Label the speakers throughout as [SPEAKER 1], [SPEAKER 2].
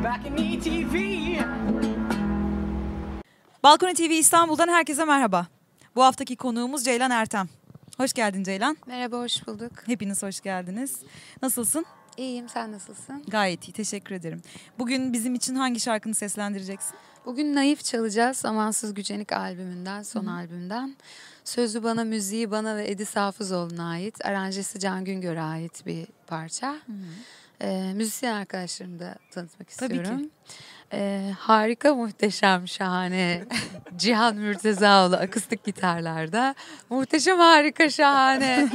[SPEAKER 1] Balkony TV.
[SPEAKER 2] Balkony TV İstanbul'dan herkese merhaba. Bu haftaki konuğumuz Ceylan Ertem. Hoş geldin Ceylan.
[SPEAKER 3] Merhaba, hoş bulduk.
[SPEAKER 2] Hepiniz hoş geldiniz. Nasılsın?
[SPEAKER 3] İyiyim, sen nasılsın?
[SPEAKER 2] Gayet iyi, teşekkür ederim. Bugün bizim için hangi şarkını seslendireceksin?
[SPEAKER 3] Bugün Naif çalacağız. Amansız Gücenik albümünden, son albümden. Sözü bana, müziği bana ve Edis Hafızoğlu'na ait. Aranjesi Can Güngör'e ait bir parça. Müzisyen arkadaşlarımı da tanıtmak istiyorum.
[SPEAKER 2] Tabii ki.
[SPEAKER 3] Harika, muhteşem, şahane Cihan Mürtezaoğlu akustik gitarlarda. Muhteşem, harika, şahane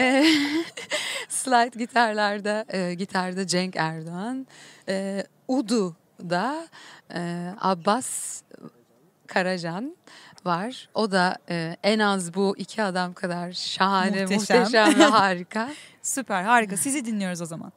[SPEAKER 3] slide gitarda Cenk Erdoğan. Udu'da Abbas Karacan var. O da en az bu iki adam kadar şahane, muhteşem ve harika.
[SPEAKER 2] Süper, harika. Sizi dinliyoruz o zaman.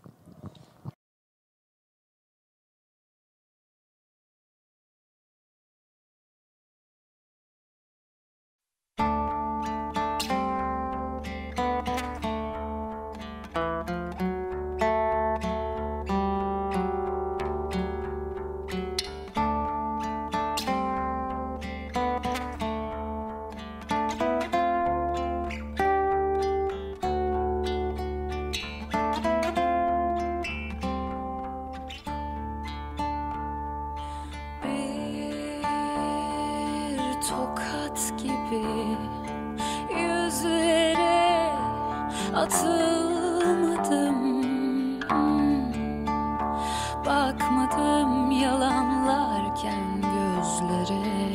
[SPEAKER 4] Atılmadım, bakmadım yalanlarken gözlere,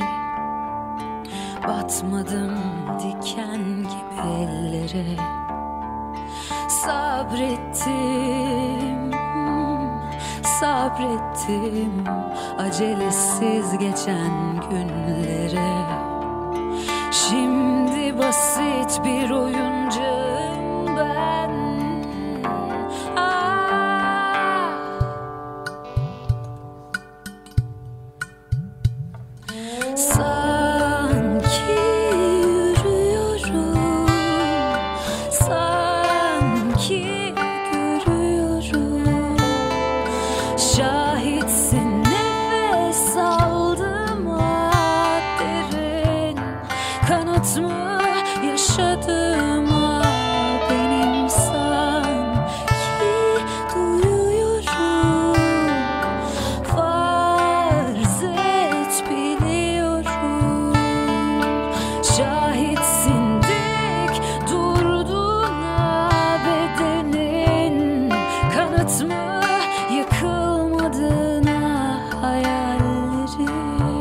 [SPEAKER 4] batmadım diken gibi ellere. Sabrettim, sabrettim acelesiz geçen günlere. Şimdi basit bir oyuncuyum ben. Sanki yürüyorum, sanki görüyorum. Şahitsin nefes aldım derin. Kanıt mı yaşadım benim sanki duyuyorum. Farz et biliyorum. Şahitsin dik durduğuna bedenin. Kanıt mı yıkılmadığına hayallerin.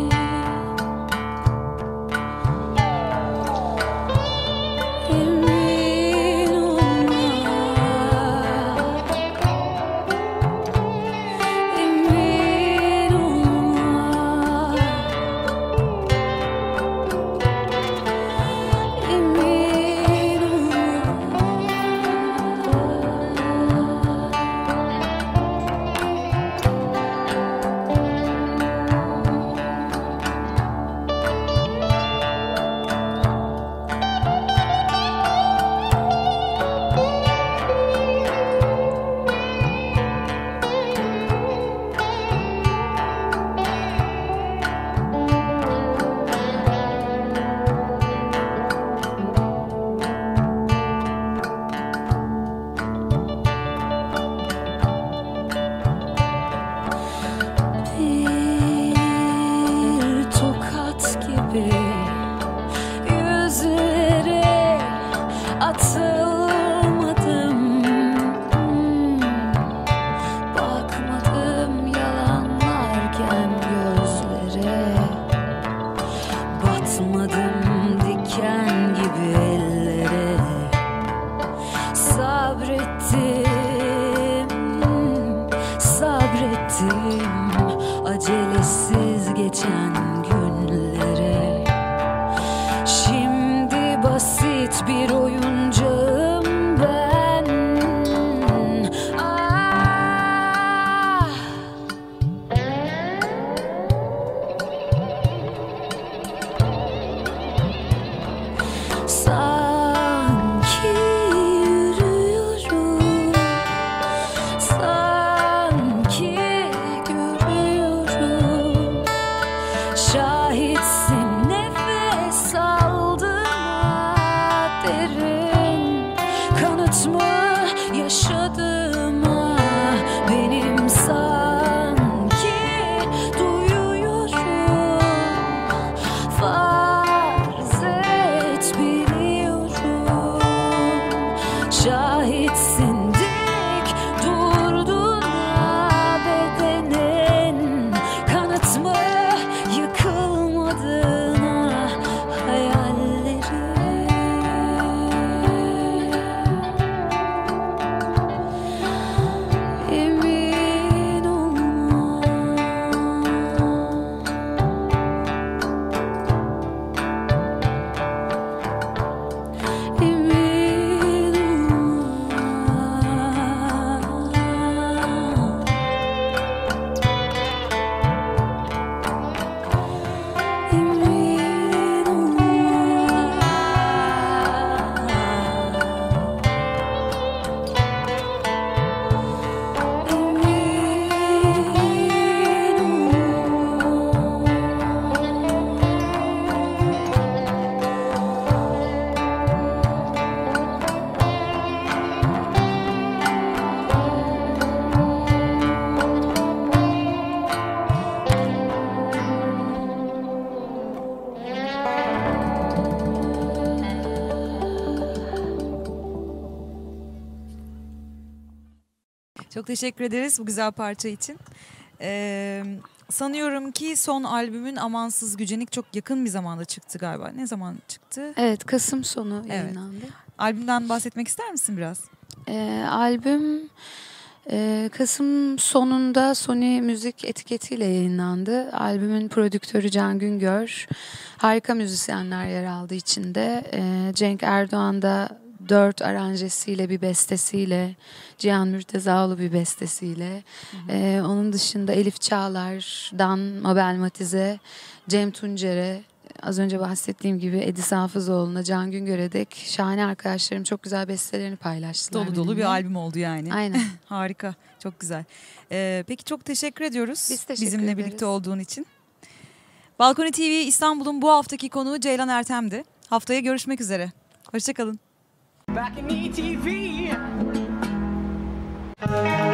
[SPEAKER 4] Bir tokat gibi yüzlere atılmadım, bakmadım yalanlarken gözlere, batmadım diken gibi ellere. Sabrettim, sabrettim acelesiz geçen günlere. Şimdi basit bir oyuncuyum ben. Sanki yürüyorum, sanki görüyorum.
[SPEAKER 2] Çok teşekkür ederiz bu güzel parça için. Sanıyorum ki son albümün Amansız Gücenik çok yakın bir zamanda çıktı galiba. Ne zaman çıktı?
[SPEAKER 3] Evet, Kasım sonu yayınlandı.
[SPEAKER 2] Albümden bahsetmek ister misin biraz?
[SPEAKER 3] Albüm Kasım sonunda Sony Müzik etiketiyle yayınlandı. Albümün prodüktörü Can Güngör. Harika müzisyenler yer aldı içinde. Cenk Erdoğan da 4 aranjesiyle, bir bestesiyle, Cihan Mürtezaoğlu bir bestesiyle. Onun dışında Elif Çağlar'dan Mabel Matiz'e, Cem Tuncer'e, az önce bahsettiğim gibi Edis Hafızoğlu'na, Can Güngör'e dek şahane arkadaşlarım çok güzel bestelerini paylaştılar.
[SPEAKER 2] Dolu dolu
[SPEAKER 3] benimle.
[SPEAKER 2] bir albüm oldu yani.
[SPEAKER 3] Aynen.
[SPEAKER 2] Harika, çok güzel. Peki çok teşekkür ediyoruz
[SPEAKER 3] Biz teşekkür
[SPEAKER 2] bizimle
[SPEAKER 3] ederiz.
[SPEAKER 2] birlikte olduğun için. Balkoni TV İstanbul'un bu haftaki konuğu Ceylan Ertem'di. Haftaya görüşmek üzere. Hoşçakalın.
[SPEAKER 1] Back in ETV.